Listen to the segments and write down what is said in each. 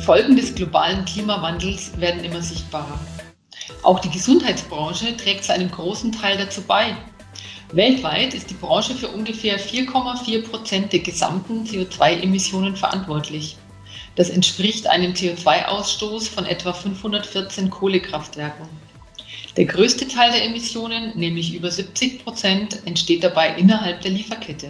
Folgen des globalen Klimawandels werden immer sichtbarer. Auch die Gesundheitsbranche trägt zu einem großen Teil dazu bei. Weltweit ist die Branche für ungefähr 4,4% der gesamten CO2-Emissionen verantwortlich. Das entspricht einem CO2-Ausstoß von etwa 514 Kohlekraftwerken. Der größte Teil der Emissionen, nämlich über 70%, entsteht dabei innerhalb der Lieferkette.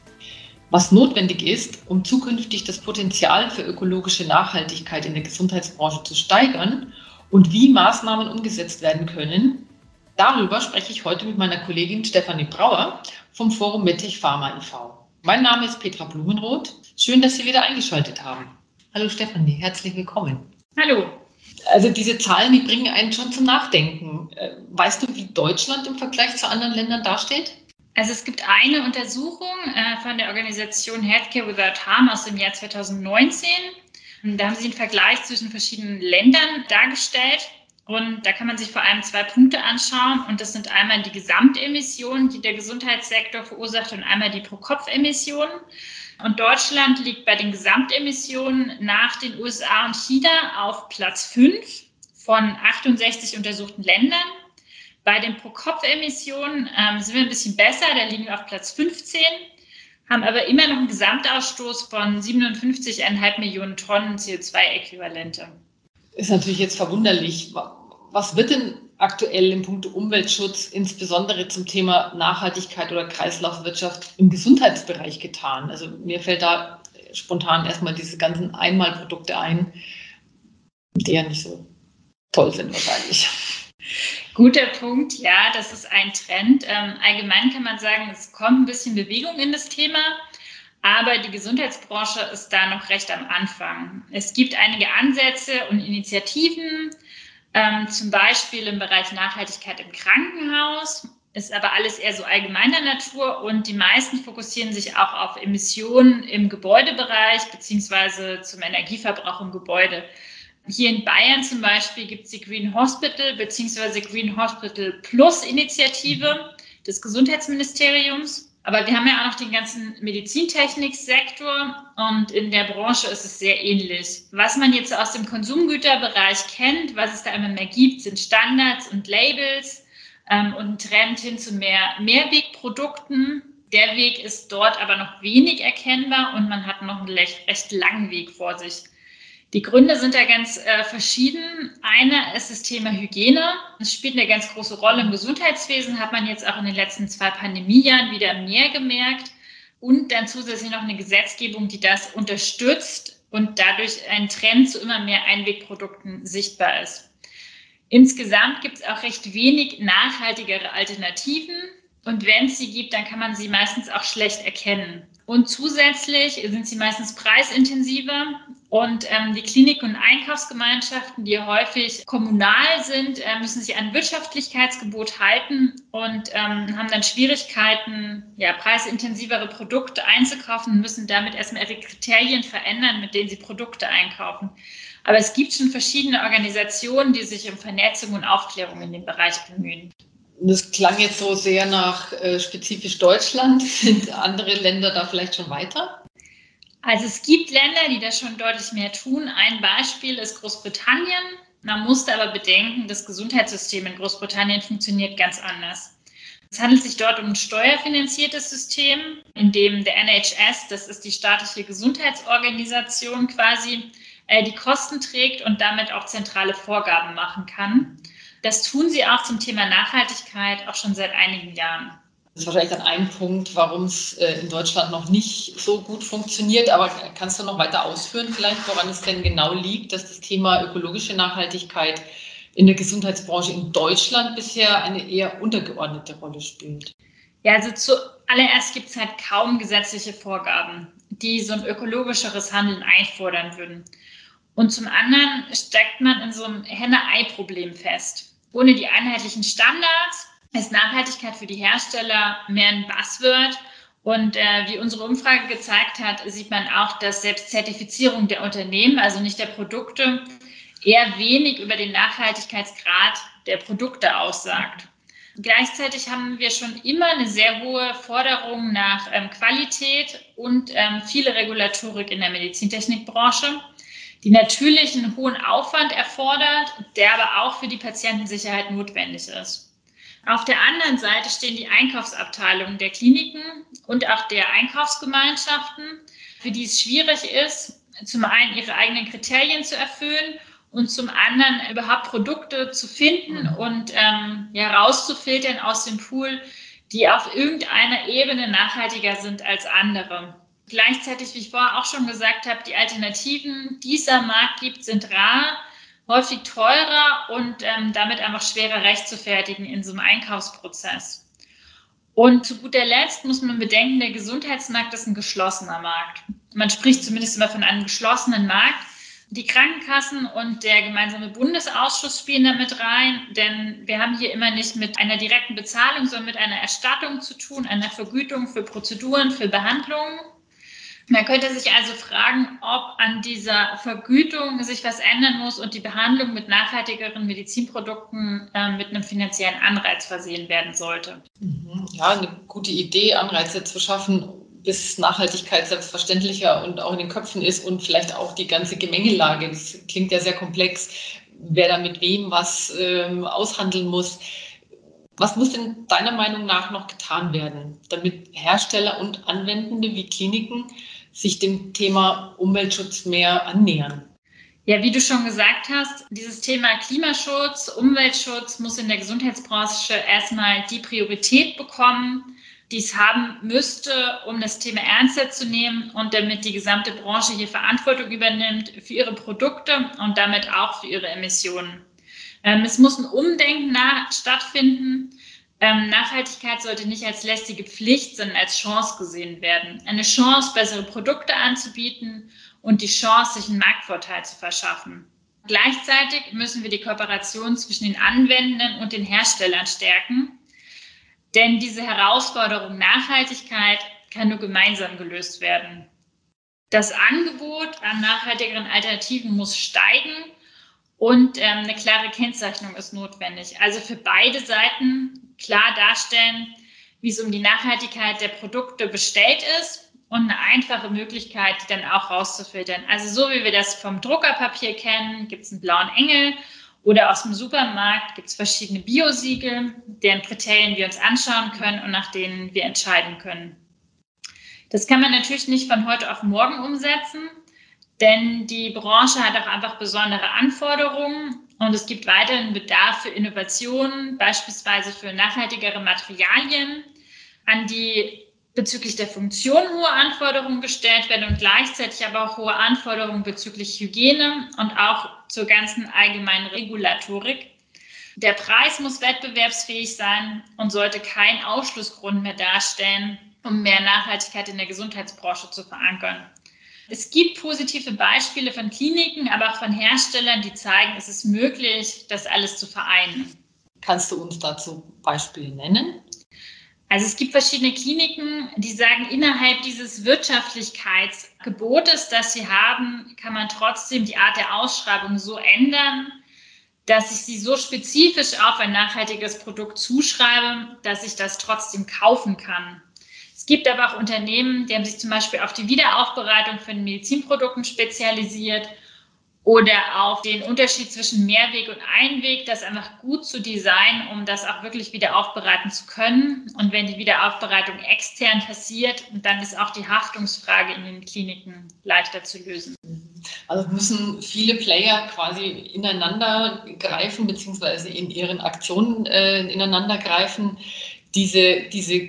Was notwendig ist, um zukünftig das Potenzial für ökologische Nachhaltigkeit in der Gesundheitsbranche zu steigern und wie Maßnahmen umgesetzt werden können, darüber spreche ich heute mit meiner Kollegin Stefanie Brauer vom Forum MedTech Pharma e.V. Mein Name ist Petra Blumenroth. Schön, dass Sie wieder eingeschaltet haben. Hallo Stefanie, herzlich willkommen. Hallo. Also diese Zahlen, die bringen einen schon zum Nachdenken. Weißt du, wie Deutschland im Vergleich zu anderen Ländern dasteht? Also es gibt eine Untersuchung von der Organisation Healthcare Without Harm aus dem Jahr 2019. Da haben sie einen Vergleich zwischen verschiedenen Ländern dargestellt. Und da kann man sich vor allem 2 Punkte anschauen. Und das sind einmal die Gesamtemissionen, die der Gesundheitssektor verursacht, und einmal die Pro-Kopf-Emissionen. Und Deutschland liegt bei den Gesamtemissionen nach den USA und China auf Platz 5 von 68 untersuchten Ländern. Bei den Pro-Kopf-Emissionen sind wir ein bisschen besser, da liegen wir auf Platz 15, haben aber immer noch einen Gesamtausstoß von 57,5 Millionen Tonnen CO2-Äquivalente. Ist natürlich jetzt verwunderlich. Was wird denn aktuell im Punkt Umweltschutz, insbesondere zum Thema Nachhaltigkeit oder Kreislaufwirtschaft im Gesundheitsbereich getan? Also mir fällt da spontan erstmal diese ganzen Einmalprodukte ein, die ja nicht so toll sind wahrscheinlich. Guter Punkt, ja, das ist ein Trend. Allgemein kann man sagen, es kommt ein bisschen Bewegung in das Thema, aber die Gesundheitsbranche ist da noch recht am Anfang. Es gibt einige Ansätze und Initiativen, zum Beispiel im Bereich Nachhaltigkeit im Krankenhaus, ist aber alles eher so allgemeiner Natur und die meisten fokussieren sich auch auf Emissionen im Gebäudebereich beziehungsweise zum Energieverbrauch im Gebäude. Hier in Bayern zum Beispiel gibt es die Green Hospital bzw. Green Hospital Plus Initiative des Gesundheitsministeriums. Aber wir haben ja auch noch den ganzen Medizintechniksektor und in der Branche ist es sehr ähnlich. Was man jetzt aus dem Konsumgüterbereich kennt, was es da immer mehr gibt, sind Standards und Labels und ein Trend hin zu mehr Mehrwegprodukten. Der Weg ist dort aber noch wenig erkennbar und man hat noch einen recht langen Weg vor sich. Die Gründe sind da ganz verschieden. Einer ist das Thema Hygiene. Das spielt eine ganz große Rolle im Gesundheitswesen, hat man jetzt auch in den letzten 2 Pandemiejahren wieder mehr gemerkt. Und dann zusätzlich noch eine Gesetzgebung, die das unterstützt und dadurch ein Trend zu immer mehr Einwegprodukten sichtbar ist. Insgesamt gibt es auch recht wenig nachhaltigere Alternativen. Und wenn es sie gibt, dann kann man sie meistens auch schlecht erkennen. Und zusätzlich sind sie meistens preisintensiver und die Kliniken und Einkaufsgemeinschaften, die häufig kommunal sind, müssen sich an Wirtschaftlichkeitsgebot halten und haben dann Schwierigkeiten, preisintensivere Produkte einzukaufen und müssen damit erstmal ihre Kriterien verändern, mit denen sie Produkte einkaufen. Aber es gibt schon verschiedene Organisationen, die sich um Vernetzung und Aufklärung in dem Bereich bemühen. Das klang jetzt so sehr nach spezifisch Deutschland. Sind andere Länder da vielleicht schon weiter? Also es gibt Länder, die das schon deutlich mehr tun. Ein Beispiel ist Großbritannien. Man musste aber bedenken, das Gesundheitssystem in Großbritannien funktioniert ganz anders. Es handelt sich dort um ein steuerfinanziertes System, in dem der NHS, das ist die staatliche Gesundheitsorganisation quasi, die Kosten trägt und damit auch zentrale Vorgaben machen kann. Das tun sie auch zum Thema Nachhaltigkeit auch schon seit einigen Jahren. Das ist wahrscheinlich dann ein Punkt, warum es in Deutschland noch nicht so gut funktioniert. Aber kannst du noch weiter ausführen vielleicht, woran es denn genau liegt, dass das Thema ökologische Nachhaltigkeit in der Gesundheitsbranche in Deutschland bisher eine eher untergeordnete Rolle spielt? Ja, also zuallererst gibt es halt kaum gesetzliche Vorgaben, die so ein ökologischeres Handeln einfordern würden. Und zum anderen steckt man in so einem Henne-Ei-Problem fest. Ohne die einheitlichen Standards ist Nachhaltigkeit für die Hersteller mehr ein Buzzword. Und wie unsere Umfrage gezeigt hat, sieht man auch, dass selbst Zertifizierung der Unternehmen, also nicht der Produkte, eher wenig über den Nachhaltigkeitsgrad der Produkte aussagt. Gleichzeitig haben wir schon immer eine sehr hohe Forderung nach Qualität und viele Regulatorik in der Medizintechnikbranche. die natürlich einen hohen Aufwand erfordert, der aber auch für die Patientensicherheit notwendig ist. Auf der anderen Seite stehen die Einkaufsabteilungen der Kliniken und auch der Einkaufsgemeinschaften, für die es schwierig ist, zum einen ihre eigenen Kriterien zu erfüllen und zum anderen überhaupt Produkte zu finden und rauszufiltern aus dem Pool, die auf irgendeiner Ebene nachhaltiger sind als andere. Gleichzeitig, wie ich vorher auch schon gesagt habe, die Alternativen, die es am Markt gibt, sind rar, häufig teurer und damit einfach schwerer rechtfertigen in so einem Einkaufsprozess. Und zu guter Letzt muss man bedenken, der Gesundheitsmarkt ist ein geschlossener Markt. Man spricht zumindest immer von einem geschlossenen Markt. Die Krankenkassen und der gemeinsame Bundesausschuss spielen damit rein, denn wir haben hier immer nicht mit einer direkten Bezahlung, sondern mit einer Erstattung zu tun, einer Vergütung für Prozeduren, für Behandlungen. Man könnte sich also fragen, ob an dieser Vergütung sich was ändern muss und die Behandlung mit nachhaltigeren Medizinprodukten mit einem finanziellen Anreiz versehen werden sollte. Ja, eine gute Idee, Anreize zu schaffen, bis Nachhaltigkeit selbstverständlicher und auch in den Köpfen ist und vielleicht auch die ganze Gemengelage. Das klingt ja sehr komplex, wer da mit wem was aushandeln muss. Was muss denn deiner Meinung nach noch getan werden, damit Hersteller und Anwendende wie Kliniken sich dem Thema Umweltschutz mehr annähern? Ja, wie du schon gesagt hast, dieses Thema Klimaschutz, Umweltschutz muss in der Gesundheitsbranche erstmal die Priorität bekommen, die es haben müsste, um das Thema ernster zu nehmen und damit die gesamte Branche hier Verantwortung übernimmt für ihre Produkte und damit auch für ihre Emissionen. Es muss ein Umdenken stattfinden. Nachhaltigkeit sollte nicht als lästige Pflicht, sondern als Chance gesehen werden. Eine Chance, bessere Produkte anzubieten und die Chance, sich einen Marktvorteil zu verschaffen. Gleichzeitig müssen wir die Kooperation zwischen den Anwendenden und den Herstellern stärken, denn diese Herausforderung Nachhaltigkeit kann nur gemeinsam gelöst werden. Das Angebot an nachhaltigeren Alternativen muss steigen und eine klare Kennzeichnung ist notwendig. Also für beide Seiten klar darstellen, wie es um die Nachhaltigkeit der Produkte bestellt ist und eine einfache Möglichkeit, die dann auch rauszufiltern. Also so wie wir das vom Druckerpapier kennen, gibt es einen blauen Engel oder aus dem Supermarkt gibt es verschiedene Biosiegel, deren Kriterien wir uns anschauen können und nach denen wir entscheiden können. Das kann man natürlich nicht von heute auf morgen umsetzen, denn die Branche hat auch einfach besondere Anforderungen und es gibt weiterhin Bedarf für Innovationen, beispielsweise für nachhaltigere Materialien, an die bezüglich der Funktion hohe Anforderungen gestellt werden und gleichzeitig aber auch hohe Anforderungen bezüglich Hygiene und auch zur ganzen allgemeinen Regulatorik. Der Preis muss wettbewerbsfähig sein und sollte kein Ausschlussgrund mehr darstellen, um mehr Nachhaltigkeit in der Gesundheitsbranche zu verankern. Es gibt positive Beispiele von Kliniken, aber auch von Herstellern, die zeigen, es ist möglich, das alles zu vereinen. Kannst du uns dazu Beispiele nennen? Also es gibt verschiedene Kliniken, die sagen, innerhalb dieses Wirtschaftlichkeitsgebotes, das sie haben, kann man trotzdem die Art der Ausschreibung so ändern, dass ich sie so spezifisch auf ein nachhaltiges Produkt zuschreibe, dass ich das trotzdem kaufen kann. Es gibt aber auch Unternehmen, die haben sich zum Beispiel auf die Wiederaufbereitung von Medizinprodukten spezialisiert oder auf den Unterschied zwischen Mehrweg und Einweg, das einfach gut zu designen, um das auch wirklich wieder aufbereiten zu können. Und wenn die Wiederaufbereitung extern passiert, dann ist auch die Haftungsfrage in den Kliniken leichter zu lösen. Also müssen viele Player quasi ineinander greifen, beziehungsweise in ihren Aktionen ineinander greifen, diese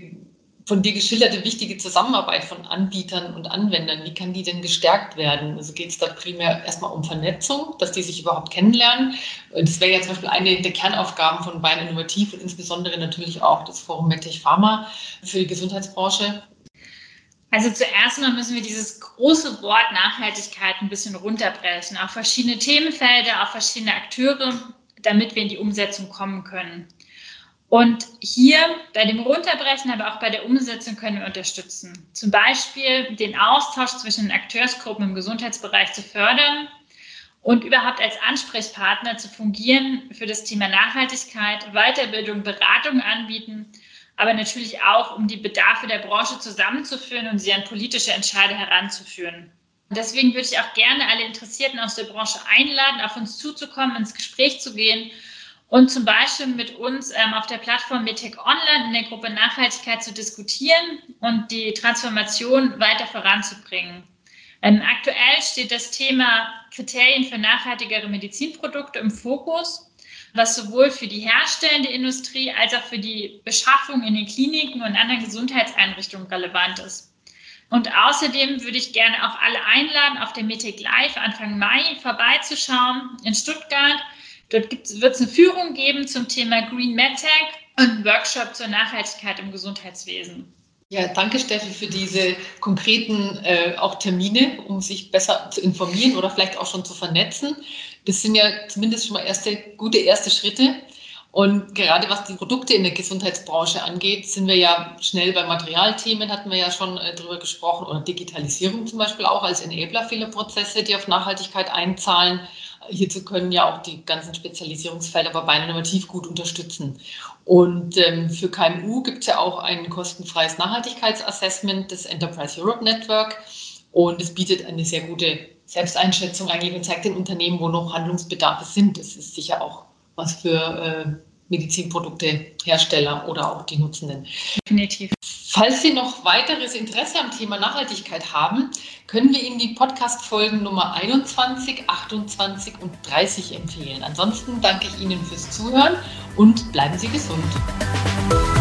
von dir geschilderte wichtige Zusammenarbeit von Anbietern und Anwendern, wie kann die denn gestärkt werden? Also geht es da primär erstmal um Vernetzung, dass die sich überhaupt kennenlernen? Das wäre ja zum Beispiel eine der Kernaufgaben von Bayern Innovativ und insbesondere natürlich auch das Forum MedTech Pharma für die Gesundheitsbranche. Also zuerst mal müssen wir dieses große Wort Nachhaltigkeit ein bisschen runterbrechen auf verschiedene Themenfelder, auf verschiedene Akteure, damit wir in die Umsetzung kommen können. Und hier bei dem Runterbrechen, aber auch bei der Umsetzung können wir unterstützen. Zum Beispiel den Austausch zwischen den Akteursgruppen im Gesundheitsbereich zu fördern und überhaupt als Ansprechpartner zu fungieren für das Thema Nachhaltigkeit, Weiterbildung, Beratung anbieten, aber natürlich auch, um die Bedarfe der Branche zusammenzuführen und sie an politische Entscheider heranzuführen. Und deswegen würde ich auch gerne alle Interessierten aus der Branche einladen, auf uns zuzukommen, ins Gespräch zu gehen und zum Beispiel mit uns auf der Plattform MedTech Online in der Gruppe Nachhaltigkeit zu diskutieren und die Transformation weiter voranzubringen. Aktuell steht das Thema Kriterien für nachhaltigere Medizinprodukte im Fokus, was sowohl für die herstellende Industrie als auch für die Beschaffung in den Kliniken und anderen Gesundheitseinrichtungen relevant ist. Und außerdem würde ich gerne auch alle einladen, auf der MedTech Live Anfang Mai vorbeizuschauen in Stuttgart. Dort wird es eine Führung geben zum Thema Green MedTech und einen Workshop zur Nachhaltigkeit im Gesundheitswesen. Ja, danke Steffi für diese konkreten auch Termine, um sich besser zu informieren oder vielleicht auch schon zu vernetzen. Das sind ja zumindest schon mal gute erste Schritte. Und gerade was die Produkte in der Gesundheitsbranche angeht, sind wir ja schnell bei Materialthemen, hatten wir ja schon drüber gesprochen, oder Digitalisierung zum Beispiel auch als Enabler vieler Prozesse, die auf Nachhaltigkeit einzahlen. Hierzu können ja auch die ganzen Spezialisierungsfelder bei Bein Innovativ gut unterstützen. Und für KMU gibt es ja auch ein kostenfreies Nachhaltigkeitsassessment des Enterprise Europe Network. Und es bietet eine sehr gute Selbsteinschätzung eigentlich und zeigt den Unternehmen, wo noch Handlungsbedarfe sind. Das ist sicher auch was für Medizinproduktehersteller oder auch die Nutzenden. Definitiv. Falls Sie noch weiteres Interesse am Thema Nachhaltigkeit haben, können wir Ihnen die Podcast-Folgen Nummer 21, 28 und 30 empfehlen. Ansonsten danke ich Ihnen fürs Zuhören und bleiben Sie gesund.